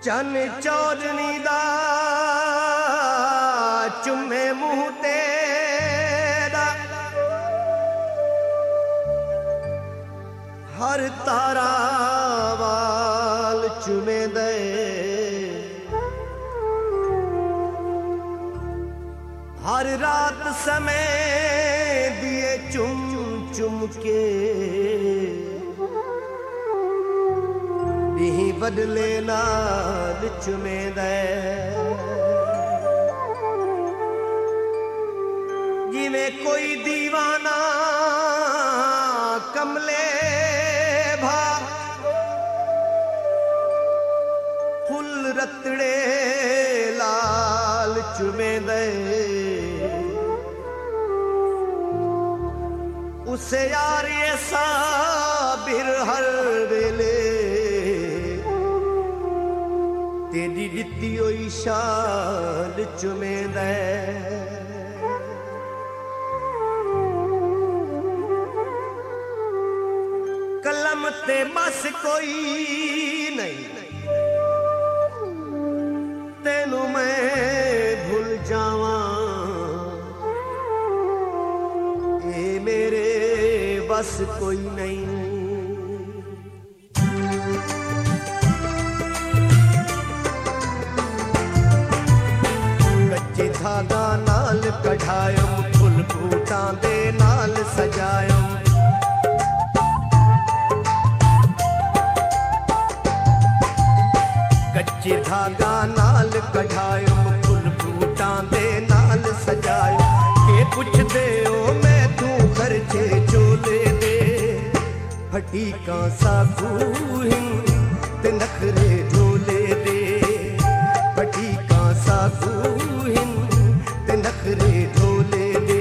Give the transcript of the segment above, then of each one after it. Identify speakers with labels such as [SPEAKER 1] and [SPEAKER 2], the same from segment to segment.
[SPEAKER 1] चन चौधरी दा चुमे मुंह तेरा हर तारा वाल चुमे दे हर रात समय दिए चुम चुम के ही बदले नाल चुमे दे जिवें कोई दीवाना कमले भा फुल रतड़े लाल चुमे दे उसे यार ऐसा बिर हर वेले तेरी दित्ती होई शाल चुमे दे कलम ते बस कोई नहीं तेनू मैं भूल जावां ये मेरे बस कोई नहीं धागा नाल कढ़ायो फुल बूटां दे नाल सजायो कच्चे धागा नाल कढ़ायो फुल बूटां दे नाल सजायो के पुछदे ओ मैं तू खर्चे चोले दे फटी कांसा खूहिन ते नखरे झोले दे फटी कांसा खूहिन नखरे ढोले दे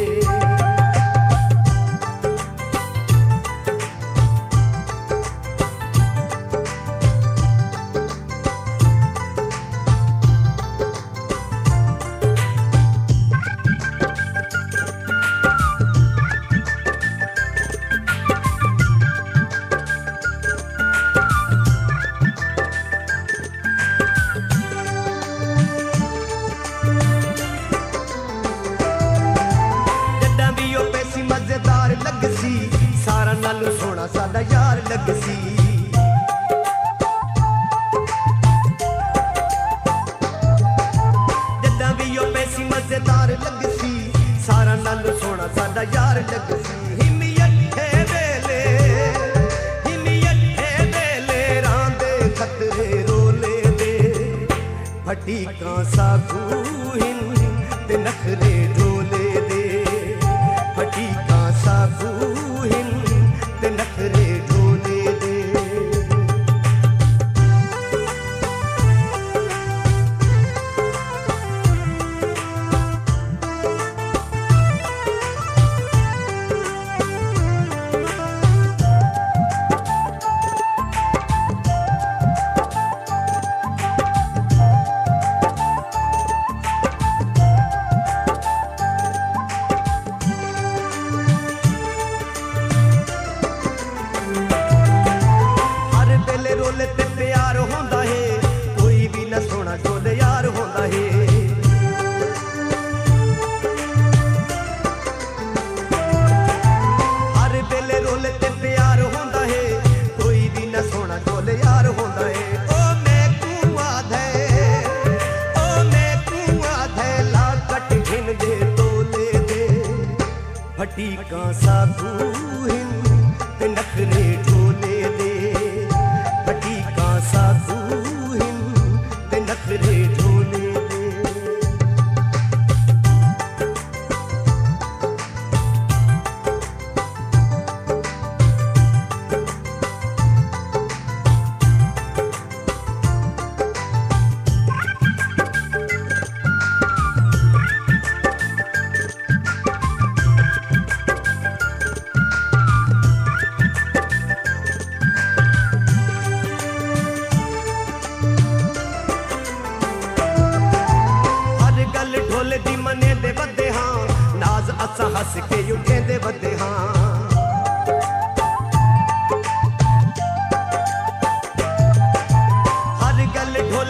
[SPEAKER 1] सारा नालू सोना साडा यार लगसी जदा भी ओ पैसी मजेदार लगसी सारा नालू सोना साडा यार लगसी हिमियठे वेले रांदे खतरे रोले दे फटी कांसा खूहिन ते नखरे ढोले दे फटी कांसा खूहिन ते नखरे ढोले दे रोले ते प्यार होंदा है कोई भी न सोना जोले यार होंदा है हर वेले रोले ते प्यार होंदा है कोई भी न सोना जोले यार होंदा है ओ मैं कुआं धे ला कट घिन दे तोले दे फटी कांसा खूहिन ते नखरे ढोले दे फटी कांसा खूहिन ते नखरे ढोले दे असा हस के उठेंदे बदे हाँ हर गल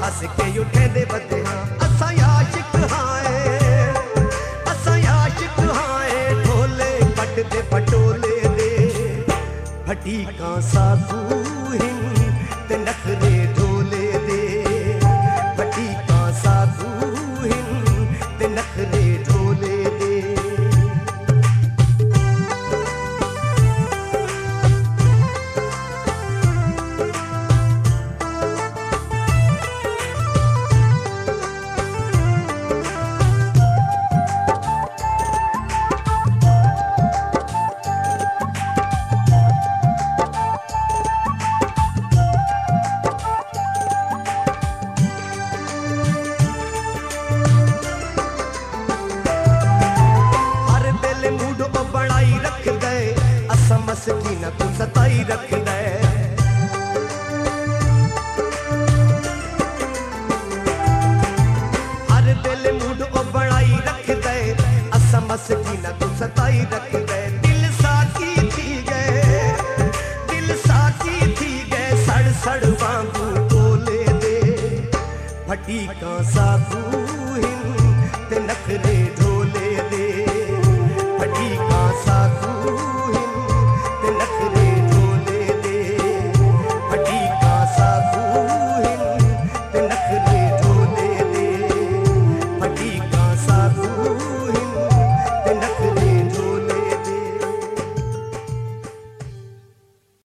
[SPEAKER 1] हस के उठे दे बदे हाँ असा आशिक हाए असा आशिक हाए ढोले कट दे पटोले दे फटी का साधु हिन ते नखरे ढोले दे फटी का साधु हिन ते नखरे ढोले दे मस्कीना तू सताई रख दे हर दिल मूड ओ बनाई रख दे असा मस्कीना तू सताई रख दे दिल साकी थी गए सड़ सड़ वांगू बोले दे फटी का साधु हिन